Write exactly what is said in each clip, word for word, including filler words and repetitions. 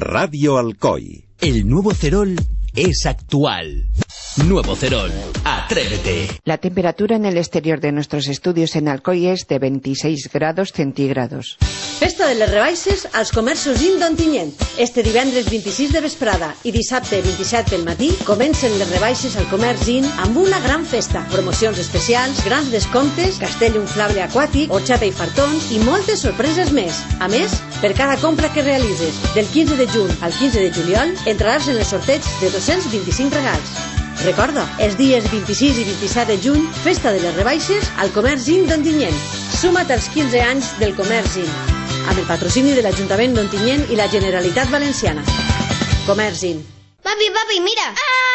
Radio Alcoy. El nuevo Cerol es actual. Nuevo Cerol, atrévete. La temperatura en el exterior de nuestros estudios en Alcoy es de veintiséis grados centígrados. Festa de les rebaixes als comerços Zin d'Ontinyent. Este divendres vint-i-sis de vesprada i dissabte vint-i-set pel matí comencen les rebaixes al comerç Zin amb una gran festa. Promocions especials, grans descomptes, castell inflable aquàtic, horxata i fartons i moltes sorpreses més. A més, per cada compra que realitzes del quinze de juny al quinze de juliol entraràs en el sorteig de dos-cents vint-i-cinc regals. Recorda, els dies vint-i-sis i vint-i-set de juny, festa de les rebaixes al comerç Zin d'Ontinyent. Suma't als quinze anys del comerç Zin, amb el patrocini de l'Ajuntament d'Ontinyent i la Generalitat Valenciana. Comerç Zin. Papi, papi, mira.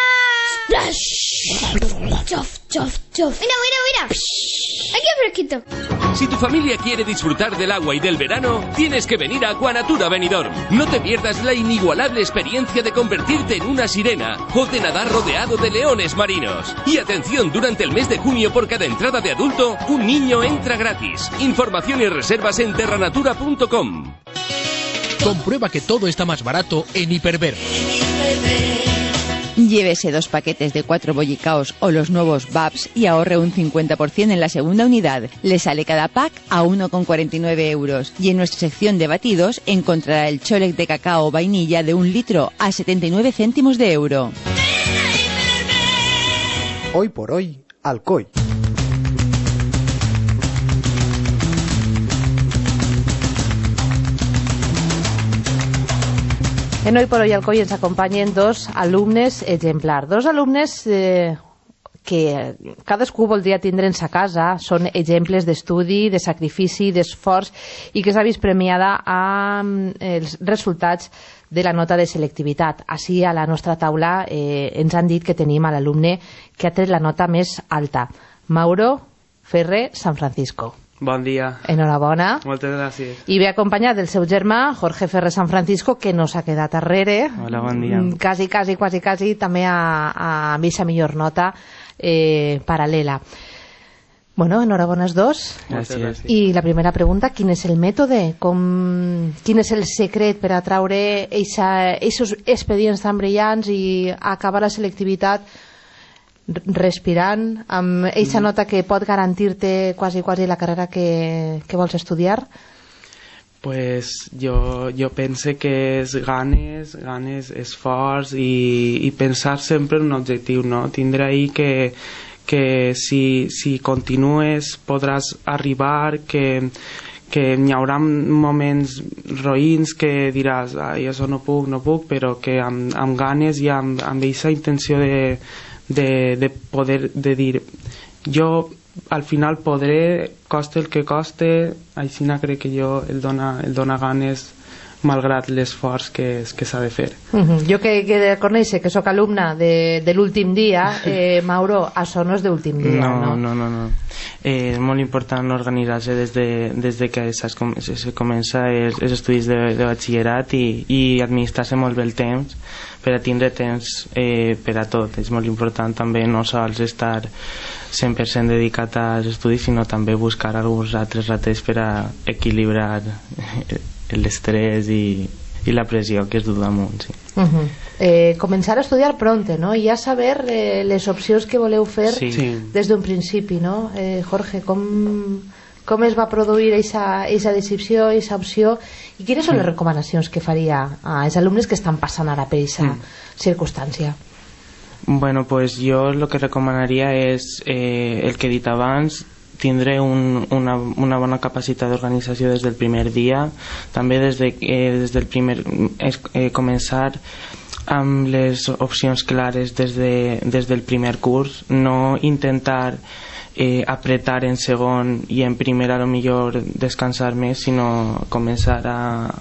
Splash. Chof, chof, chof. Mira, mira, mira. Aquí es fresquito. Si tu familia quiere disfrutar del agua y del verano, tienes que venir a Aquanatura Benidorm. No te pierdas la inigualable experiencia de convertirte en una sirena o de nadar rodeado de leones marinos. Y atención, durante el mes de junio, por cada entrada de adulto, un niño entra gratis. Información y reservas en terranatura punto com. Comprueba que todo está más barato en Hiperver. Llévese dos paquetes de cuatro bollicaos o los nuevos V A Ps y ahorre un cincuenta por ciento en la segunda unidad. Le sale cada pack a uno con cuarenta y nueve euros. Y en nuestra sección de batidos encontrará el cholec de cacao vainilla de un litro a setenta y nueve céntimos de euro. Hoy por hoy, Alcoy. En Hoy por Hoy Alcoy ens acompanyen dos alumnes exemplars. Dos alumnes eh, que cadascú voldria tindre en sa casa. Són exemples d'estudi, de sacrifici, d'esforç i que s'ha vist premiada amb els resultats de la nota de selectivitat. Així a la nostra taula eh, ens han dit que tenim a l'alumne que ha tret la nota més alta. Mauro Ferrer San Francisco. Bon dia. Enhorabona. Moltes gràcies. I ve acompanyat del seu germà, Jorge Ferrer San Francisco, que no s'ha quedat arrere. Hola, bon dia. Quasi, quasi, quasi, quasi, també a, a missa millor nota eh, paral·lela. Bueno, enhorabona els dos. Gràcies. I la primera pregunta, quin és el mètode? Com, quin és el secret per atraure aquests expedients tan brillants i acabar la selectivitat respirant amb aquesta nota que pot garantir-te quasi quasi la carrera que, que vols estudiar? Pues jo, jo pense que és ganes, ganes, esforç i, i pensar sempre en un objectiu, no? Tindre ahí que, que si, si continues podràs arribar, que, que hi haurà moments roïns que diràs, ai, això no puc, no puc, però que amb, amb ganes i amb aquesta intenció de De, de poder de dir jo al final podré, coste el que coste, així crec que jo el dona, el dona ganes malgrat l'esforç que, que s'ha de fer. Uh-huh. Jo que, que de conèixer que sóc alumna de, de l'últim dia, eh, Mauro, això no és d'últim dia, no? No, no, no, no. Eh, és molt important organitzar-se des, de, des de que se comença els, els estudis de, de batxillerat i, i administrar-se molt bé el temps per a tindre temps eh, per a tot. És molt important també no sols estar cent per cent dedicat als estudis, sinó també buscar alguns altres ratets per a equilibrar l'estrès i, i la pressió que es du damunt. Sí. Uh-huh. eh, començar a estudiar pronte, no? I ja saber eh, les opcions que voleu fer sí. Sí. des d'un principi, no? Eh, Jorge, com, com es va produir aquesta decisió, aquesta opció, i quines són les recomanacions que faria als alumnes que estan passant ara per aquesta mm. circumstància? Bueno, pues jo el que recomanaria és eh, el que he dit abans, tindre un, una, una bona capacitat d'organització des del primer dia, també des, de, eh, des del primer eh, començar amb les opcions clares des, de, des del primer curs, no intentar eh, apretar en segon i en primer a lo millor descansar més, sinó començar a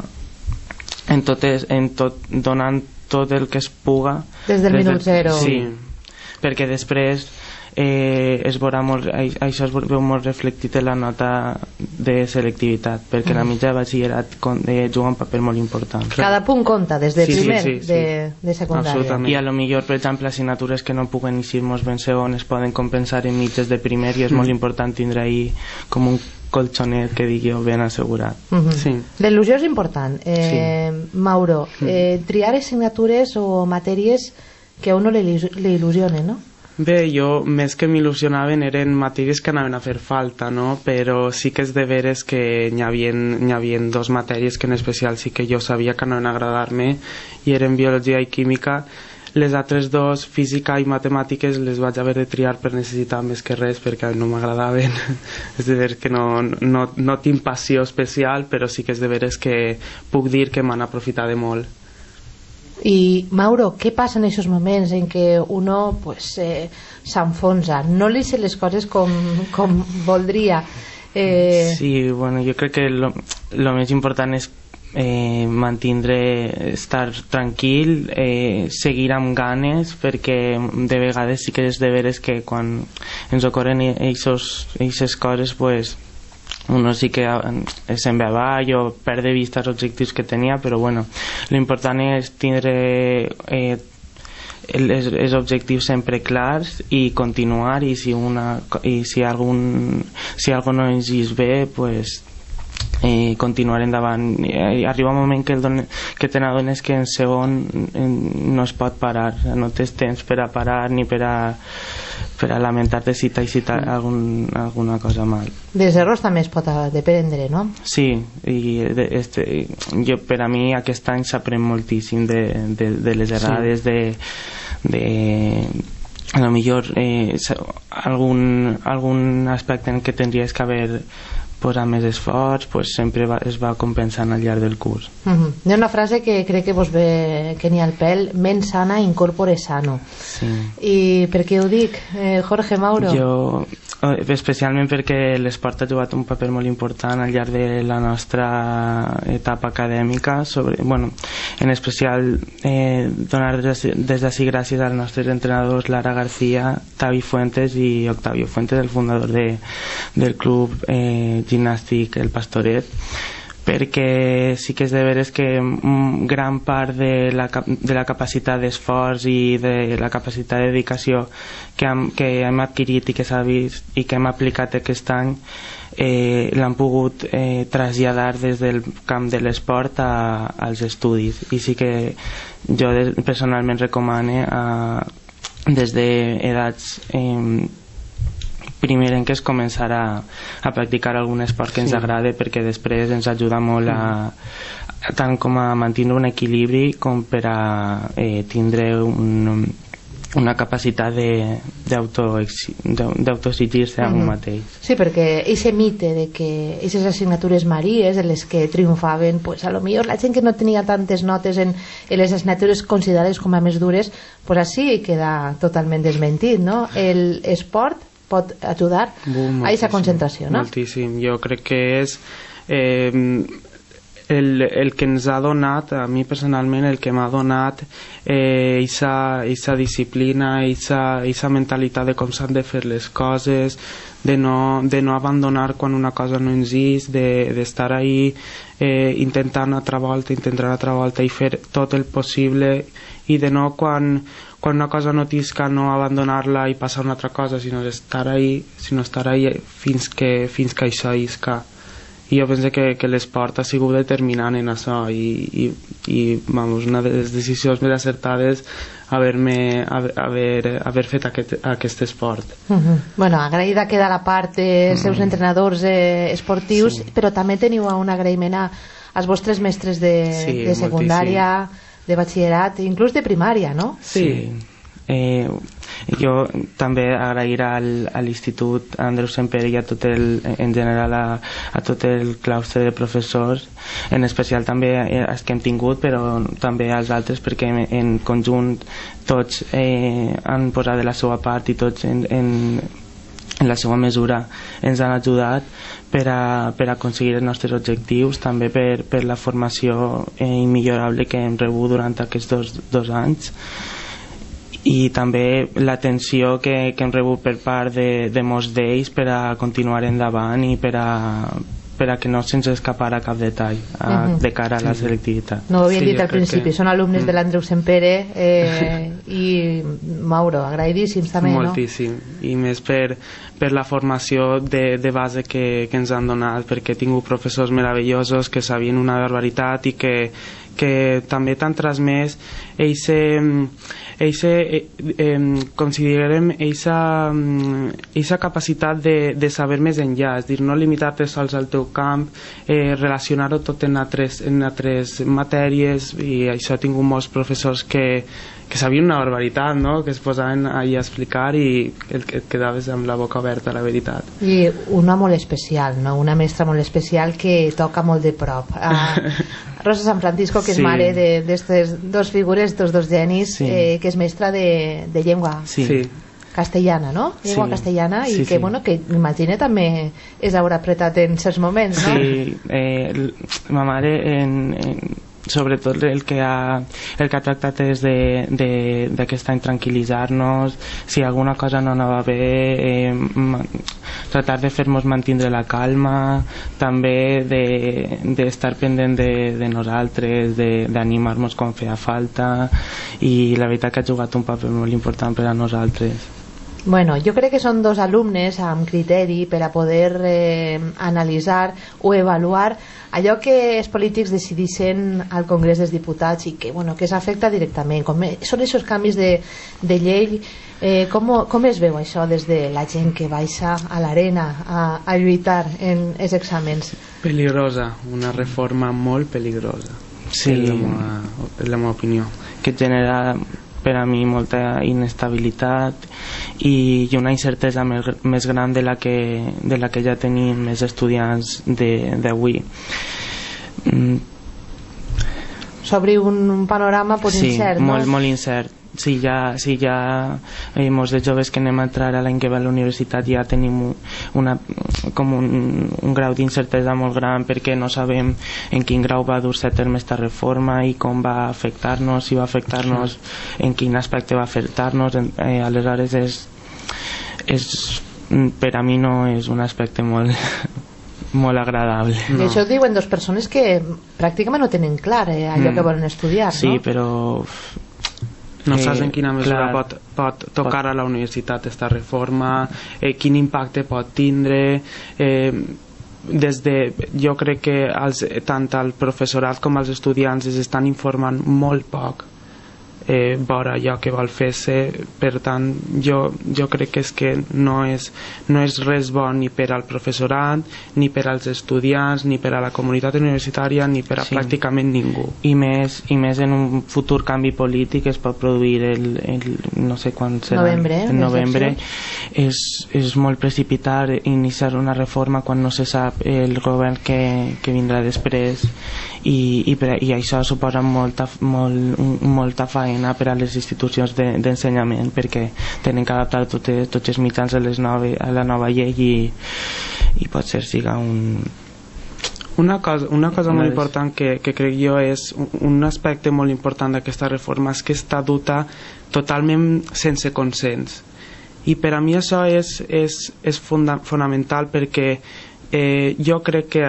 en totes, en tot, donant tot el que es puga des del des minut zero. Sí, perquè després eh, es veurà molt, això es veu molt reflectit en la nota de selectivitat, perquè mm. la mitja de batxillerat eh, juga un paper molt important. Cada punt compta, des de sí, primer sí, sí, sí. De, de secundària. I a lo millor, per exemple, assignatures que no puguen eixir molt ben segon es poden compensar en mitges de primer i és mm. molt important tindre ahí com un colxonet que digui jo ben assegurat. Uh-huh. Sí. La il·lusió és important. Eh, sí. Mauro, eh, triar assignatures o matèries que a uno le, le il·lusionen, no? Bé, jo, més que m'il·lusionaven eren matèries que anaven a fer falta, no? Però sí que és de veres que n'hi havia, n'hi havia dos matèries que en especial sí que jo sabia que anaven a agradar-me, i eren biologia i química. Les altres dos, física i matemàtiques, les vaig haver de triar per necessitar més que res, perquè no m'agradaven. És de veres que no, no, no tinc passió especial, però sí que és de veres que puc dir que m'han aprofitat de molt. I Mauro, què passa en aquests moments en què uno pues, eh, s'enfonsa, no li sé les coses com, com voldria? Eh... Sí, bueno, jo crec que lo, lo més important és eh, mantindre, estar tranquil, eh, seguir amb ganes, perquè de vegades sí que és de veres que quan ens ocorren aquestes coses, pues uno sí que se'n ve avall o perd de vista els objectius que tenia, però bueno, l'important és tindre eh, els, els objectius sempre clars i continuar, i si, una, i si algun si algo no ens és bé, pues eh, continuar endavant. Eh, arriba un moment que, el don, que te n'adones que en segon no es pot parar, no tens temps per a parar ni per a per a lamentar-te si t'has cita algun, alguna cosa mal. Dels errors també es pot dependre, no? Sí, i de, este, jo, per a mi aquest any s'aprèn moltíssim de, de, de les errades, sí. de, de a lo millor eh, algun, algun aspecte en què tindries que haver posar més esforç, pues sempre va, es va compensant al llarg del curs. Uh-huh. Hi ha una frase que crec que vos ve que n'hi ha al pèl: ment sana, incorpore sano. Sí. I per què ho dic, eh, Jorge, Mauro? Jo, especialment perquè l'esport ha jugat un paper molt important al llarg de la nostra etapa acadèmica, sobre, bueno, en especial eh, donar des d'ací gràcies als nostres entrenadors Lara García, Tavi Fuentes i Octavio Fuentes, el fundador de, del club eh, gimnàstic El Pastoret, perquè sí que és de veres que gran part de la, de la capacitat d'esforç i de la capacitat de dedicació que hem, que hem adquirit i que s'ha vist i que hem aplicat aquest any eh, l'han pogut eh, traslladar des del camp de l'esport a, als estudis, i sí que jo de, personalment recomano a, des d'edats eh, primer en què es començarà a practicar algun esport que ens sí. agrade, perquè després ens ajuda molt a, a tant com a mantenir un equilibri com per a eh, tindre un, una capacitat d'autoexigir-se a un mateix. Sí, perquè aquest mite de que aquestes assignatures maries en les que triomfaven, pues a lo millor la gent que no tenia tantes notes en, en les assignatures considerades com a més dures, pues així queda totalment desmentit, no? El esport pot ajudar Bum, a aquesta concentració, no? Moltíssim. Jo crec que és eh, el, el que ens ha donat, a mi personalment, el que m'ha donat aquesta eh, disciplina, aquesta mentalitat de com s'han de fer les coses, de no, de no abandonar quan una cosa no ens és, d'estar de, ahí eh, intentant altra volta, intentant altra volta i fer tot el possible, i de no quan quan una cosa no t'isca no abandonar-la i passar una altra cosa, sinó estar ahí, sinó estar ahí fins que, fins que això isca. I jo penso que, que l'esport ha sigut determinant en això, i, i, i vamos, una de les decisions més acertades haver-me haver, haver fet aquest, aquest esport. Uh-huh. Bueno, agraïda queda la part dels seus mm. entrenadors eh, esportius, sí. Però també teniu un agraïment als vostres mestres de, sí, de secundària, moltíssim. De batxillerat, inclús de primària, no? Sí. Eh, jo també agrair al, a l'Institut Andreu Semper i a tot el, en general a, a tot el claustre de professors, en especial també els que hem tingut, però també als altres, perquè en, en conjunt tots eh, han posat de la seva part i tots en, en, en la seva mesura ens han ajudat per a, per a aconseguir els nostres objectius, també per, per la formació eh, immillorable que hem rebut durant aquests dos, dos anys, i també l'atenció que, que hem rebut per part de, de molts d'ells per a continuar endavant i per a, per a que no se'ns escapara cap detall a, uh -huh. de cara a la selectivitat. No ho havien sí, dit al principi, que... són alumnes mm. de l'Andreu Sempere eh, i Mauro, agraïdíssims també, moltíssim, no? I més per, per la formació de, de base que, que ens han donat, perquè he tingut professors meravellosos que sabien una barbaritat i que, que també t'han transmès eixe, eixe, eh, eh, considerem eixa, eixa capacitat de, de saber més enllà, és dir, no limitar-te sols al teu camp, eh, relacionar-ho tot en altres, en altres matèries, i això he tingut molts professors que que sabien una barbaritat, no? Que es posaven allà a explicar i et, et quedaves amb la boca oberta, la veritat. I una molt especial, no? Una mestra molt especial que toca molt de prop. Uh, Rosa San Francisco, que és sí. mare d'aquestes dos figures, dos dos genis, sí. eh, que és mestra de, de llengua sí. Sí. castellana, no? Llengua sí. castellana, i sí, que, sí. bueno, que imagina també és haurà apretat en certs moments, no? Sí, eh, ma mare en... en sobretot el que ha, el que ha tractat és d'aquest any tranquil·litzar-nos, si alguna cosa no anava bé, eh, tratar de fer-nos mantindre la calma, també d'estar de, pendent de, de nosaltres, d'animar-nos quan feia falta, i la veritat que ha jugat un paper molt important per a nosaltres. Bueno, jo crec que són dos alumnes amb criteri per a poder eh, analitzar o avaluar allò que els polítics decidissin al Congrés dels Diputats i que, bueno, que s'afecta directament. Com són aquests canvis de, de llei, eh, com, com es veu això des de la gent que baixa a l'arena a, a lluitar en els exàmens? Peligrosa, una reforma molt peligrosa. Sí, és la meva, és la meva opinió. Que genera per a mi molta inestabilitat i una incertesa més, més gran de la que, de la que ja tenim els estudiants d'avui. Mm. S'obri un, un panorama pues, sí, incert, no? Molt, molt incert. Si ja, si ja eh, molts de joves que anem a entrar a l'any que ve a la universitat ja tenim una, com un, un grau d'incertesa molt gran perquè no sabem en quin grau va dur-se a terme esta reforma i com va afectar-nos, si va afectar-nos, en quin aspecte va afectar-nos, eh, aleshores és, és, per a mi no és un aspecte molt molt agradable. No. I això ho diuen dos persones que pràcticament no tenen clar eh, allò mm. que volen estudiar, sí, no? Sí, però no saps en quina mesura pot, pot tocar a la universitat esta reforma, eh, quin impacte pot tindre, eh, des de, jo crec que els, tant el professorat com els estudiants es estan informant molt poc eh, vora allò que vol fer-se, per tant jo, jo crec que és que no és, no és res bo ni per al professorat, ni per als estudiants, ni per a la comunitat universitària, ni per a sí. pràcticament ningú. I més, i més en un futur canvi polític es pot produir el, el no sé quan serà, novembre, en novembre, és, és molt precipitar iniciar una reforma quan no se sap el govern que, que vindrà després, i, i, per, i això suposa molta, molt, molta feina per a les institucions d'ensenyament, perquè tenen que adaptar tot, tots els mitjans a, les nove, a la nova llei, i, i potser siga un... Una cosa, una cosa molt important que, que crec jo és un, un aspecte molt important d'aquesta reforma és que està duta totalment sense consens, i per a mi això és, és, és funda, fonamental, perquè Eh, jo crec que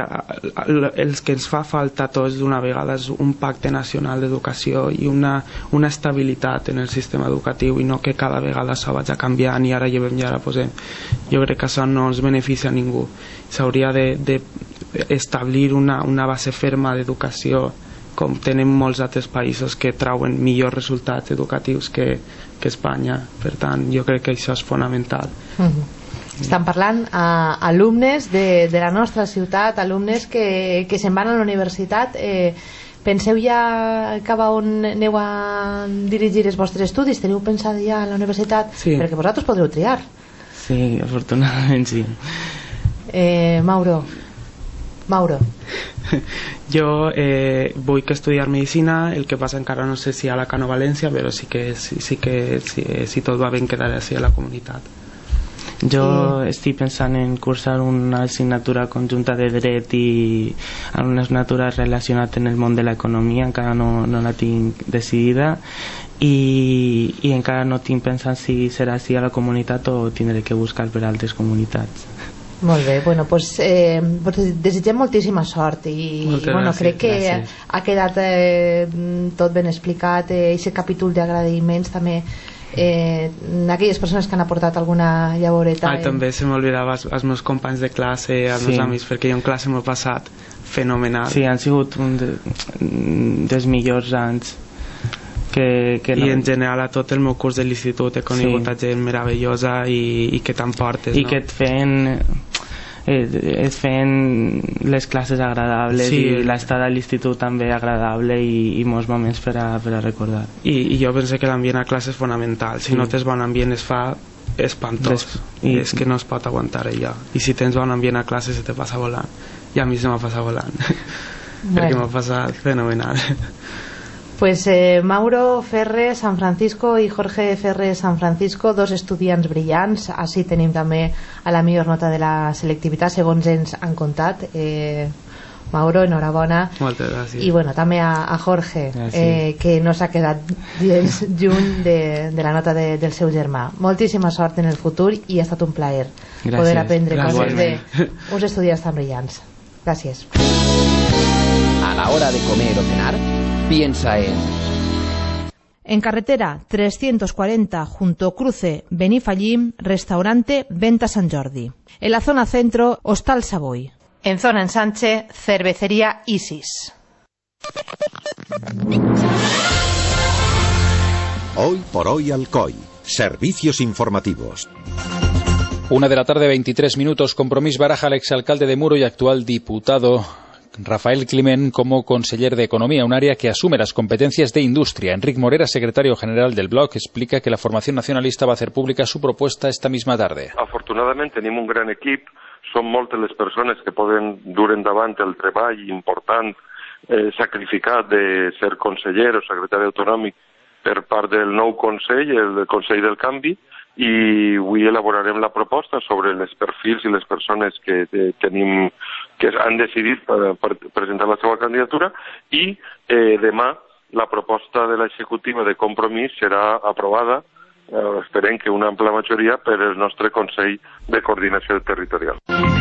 el que ens fa falta tots d'una vegada és un pacte nacional d'educació i una, una estabilitat en el sistema educatiu, i no que cada vegada això vaig canviant i ara llevem i ara posem. Jo crec que això no ens beneficia a ningú. S'hauria d'establir una, una base ferma d'educació, com tenen molts altres països que trauen millors resultats educatius que, que Espanya. Per tant, jo crec que això és fonamental. Mm-hmm. Estan parlant a alumnes de, de la nostra ciutat, alumnes que, que se'n van a la universitat. Eh, penseu ja cap a on aneu a dirigir els vostres estudis? Teniu pensat ja a la universitat? Sí. Perquè vosaltres podreu triar. Sí, afortunadament sí. Eh, Mauro. Mauro. Jo eh, vull que estudiar medicina, el que passa encara no sé si a la Cano València, però sí que, sí, sí que si, si tot va bé em quedaré així a la comunitat. Jo estic pensant en cursar una assignatura conjunta de dret i una assignatura relacionada en el món de l'economia, encara no, no la tinc decidida, i, i encara no tinc pensat si serà així a la comunitat o tindré que buscar per altres comunitats. Molt bé, bueno, pues, eh, pues desitgem moltíssima sort i, i bueno, gràcies, crec que gràcies. Ha quedat eh, tot ben explicat, eh, aquest capítol d'agradiments també eh, aquelles persones que han aportat alguna llavoreta. Ah, eh. També se m'oblidava els, els meus companys de classe, els sí. meus amics, perquè jo en classe m'ho he passat fenomenal. Sí, han sigut un de, dels millors anys. Que, que no. I en general a tot el meu curs de l'institut he conegut sí. gent meravellosa i, i que t'emportes, i no? que et feien eh, et feien les classes agradables sí. i l'estada a l'institut també agradable i, i molts moments per a, per a recordar. I, i jo penso que l'ambient a classe és fonamental. Si sí. no tens bon ambient es fa espantós. Des, i, és que no es pot aguantar allò. I si tens bon ambient a classe se te passa volant. I a mi se m'ha passat volant. Bueno. Perquè m'ha passat fenomenal. Pues eh, Mauro Ferre San Francisco i Jorge Ferre San Francisco, dos estudiants brillants. Així tenim també a la millor nota de la selectivitat, segons ens han contat. Eh, Mauro, enhorabona. Moltes gràcies. I bueno, també a, a Jorge, eh, que no s'ha quedat gens lluny de, de la nota de, del seu germà. Moltíssima sort en el futur i ha estat un plaer gràcies. Poder aprendre gràcies. Coses d'uns estudiants tan brillants. Gràcies. A la hora de comer o cenar, piensa en... En carretera trescientos cuarenta junto cruce Benifallim, restaurante Venta San Jordi. En la zona centro, Hostal Savoy. En zona ensanche, cervecería Isis. Hoy por hoy Alcoy. Servicios informativos. Una de la tarde, veintitrés minutos. Compromís baraja al exalcalde de Muro y actual diputado Rafael Climent como conseller de Economía, un área que asume las competencias de industria. Enric Morera, secretario general del bloc, explica que la formación nacionalista va a hacer pública su propuesta esta misma tarde. Afortunadament tenim un gran equip, són moltes les persones que poden dur endavant el treball important, eh, sacrificat de ser conseller o secretari autonòmic per part del nou Consell, el Consell del Canvi, i avui elaborarem la proposta sobre els perfils i les persones que eh, tenim que han decidit per, per presentar la seva candidatura i eh, demà la proposta de l'executiva de Compromís serà aprovada, eh, esperem que una ampla majoria, per el nostre Consell de Coordinació Territorial.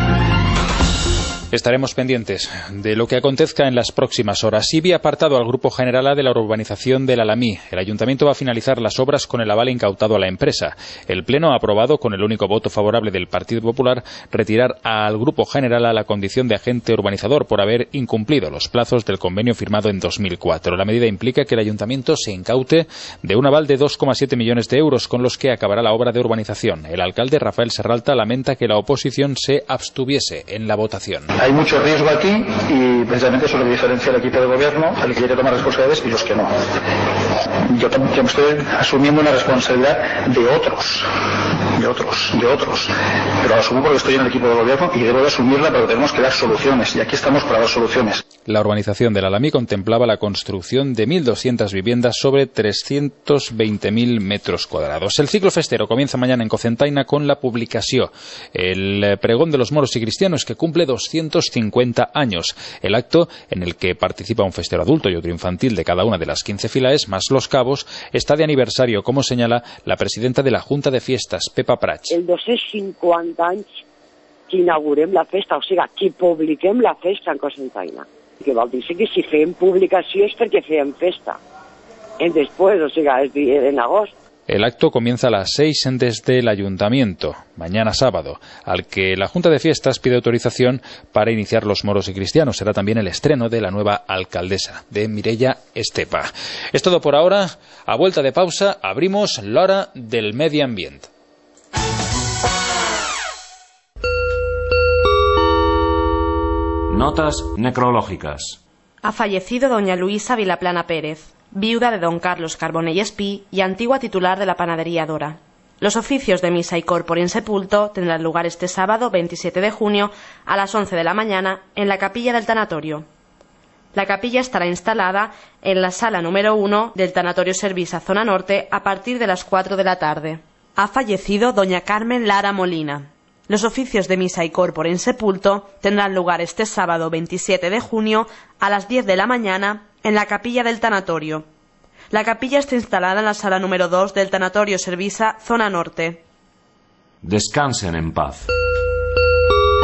Estaremos pendientes de lo que acontezca en las próximas horas. I B I ha apartado al Grupo General A de la urbanización del Alamí. El Ayuntamiento va a finalizar las obras con el aval incautado a la empresa. El Pleno ha aprobado, con el único voto favorable del Partido Popular, retirar al Grupo General A la condición de agente urbanizador por haber incumplido los plazos del convenio firmado en dos mil cuatro. La medida implica que el Ayuntamiento se incaute de un aval de dos coma siete millones de euros con los que acabará la obra de urbanización. El alcalde Rafael Serralta lamenta que la oposición se abstuviese en la votación. Hay mucho riesgo aquí y precisamente eso es lo que diferencia el equipo de gobierno, el que quiere tomar responsabilidades y los que no. Yo, yo me estoy asumiendo una responsabilidad de otros, de otros, de otros, pero lo asumo porque estoy en el equipo de gobierno y debo de asumirla porque tenemos que dar soluciones y aquí estamos para dar soluciones. La urbanización del Alamí contemplaba la construcción de mil doscientas viviendas sobre trescientos veinte mil metros cuadrados. El ciclo festero comienza mañana en Cocentaina con la publicación, el pregón de los moros y cristianos, que cumple doscientos cincuenta años. El acto, en el que participa un festero adulto y otro infantil de cada una de las quince filaes, más los cabos, está de aniversario, como señala la presidenta de la Junta de Fiestas, Pepa Prats. El dos-cents cinquanta anys que inaugurem la festa, o sigui, que publiquem la festa en Cocentaina. Que vol dir que si fem publicació és perquè fem festa. En després, o sigui, en agost. El acto comienza a las seis desde el Ayuntamiento, mañana sábado, al que la Junta de Fiestas pide autorización para iniciar los moros y cristianos. Será también el estreno de la nueva alcaldesa, de Mireia Estepa. Es todo por ahora. A vuelta de pausa, abrimos l'hora del medio ambiente. Notas necrológicas. Ha fallecido doña Luisa Vilaplana Pérez, viuda de don Carlos Carbonell Espí y antigua titular de la panadería Dora. Los oficios de misa y corpore en sepulto tendrán lugar este sábado veintisiete de junio a las once de la mañana en la capilla del tanatorio. La capilla estará instalada en la sala número uno del tanatorio Servisa Zona Norte a partir de las cuatro de la tarde. Ha fallecido doña Carmen Lara Molina. Los oficios de misa y corpore en sepulto tendrán lugar este sábado veintisiete de junio a las diez de la mañana en la capilla del tanatorio. La capilla está instalada en la sala número dos del tanatorio Servisa Zona Norte. Descansen en paz.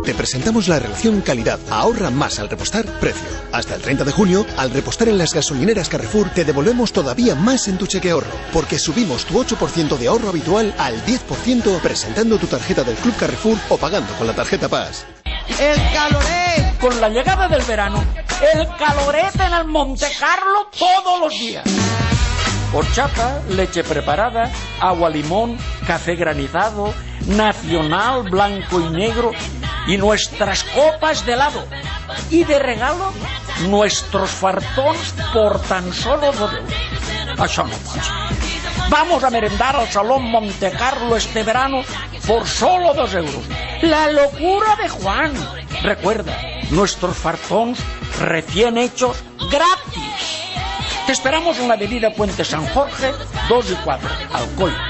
te presentamos la relación calidad. Ahorra más al repostar, precio. Hasta el treinta de junio, al repostar en las gasolineras Carrefour, te devolvemos todavía más en tu cheque ahorro, porque subimos tu ocho por ciento de ahorro habitual al diez por ciento presentando tu tarjeta del Club Carrefour o pagando con la tarjeta Paz. El caloré, con la llegada del verano, el calorete en el Monte Carlo todos los días. Horchata, leche preparada, agua limón, café granizado, nacional, blanco y negro, y nuestras copas de helado. Y de regalo, nuestros fartons por tan solo dos euros. Això no pot ser. Vamos a merendar al Salón Monte Carlo este verano por solo dos euros. La locura de Juan. Recuerda, nuestros fartons recién hechos gratis. Te esperamos en la avenida Puente San Jorge, dos y cuatro, Alcoy.